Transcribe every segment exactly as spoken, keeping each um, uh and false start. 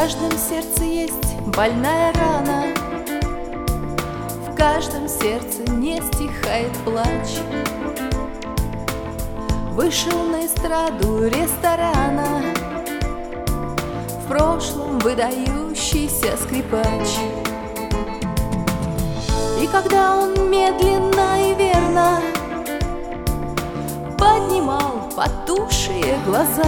каждом сердце есть больная рана, в каждом сердце не стихает плач. Вышел на эстраду ресторана в прошлом выдающийся скрипач. И когда он медленно и верно поднимал потухшие глаза,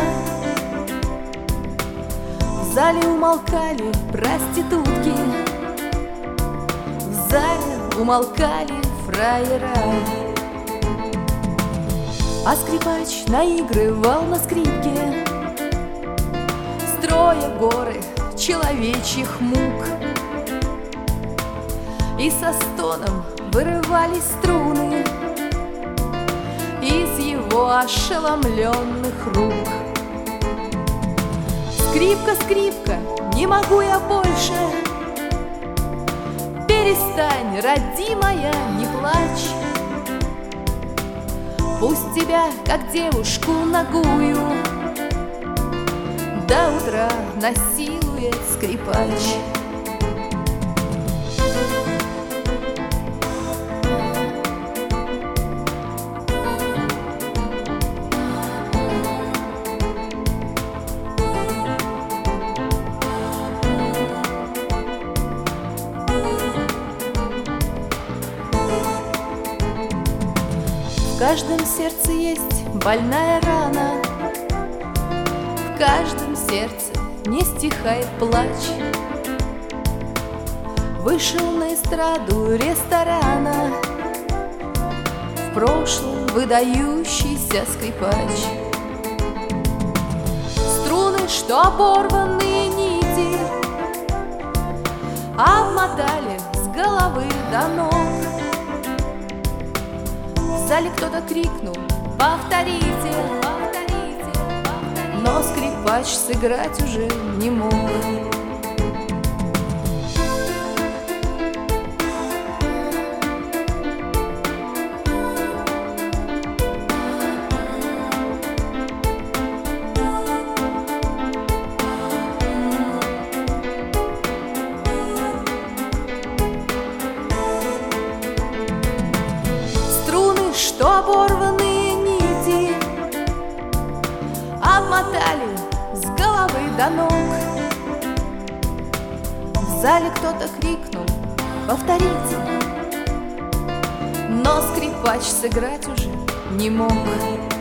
в зале умолкали проститутки, в зале умолкали фраера. А скрипач наигрывал на скрипке, строя горы человечьих мук. И со стоном вырывались струны из его ошеломленных рук. Скрипка, скрипка, не могу я больше, перестань, родимая, не плачь. Пусть тебя, как девушку нагую, до утра насилует скрипач. В каждом сердце есть больная рана, в каждом сердце не стихает плач. Вышел на эстраду ресторана в прошлом выдающийся скрипач. Струны, что оборванные нити, обмотали с головы до ног. В зале кто-то крикнул: повторите, повторите, повторите. Но скрипач сыграть уже не мог. Что оборванные нити обмотали с головы до ног. В зале кто-то крикнул: повторите. Но скрипач сыграть уже не мог.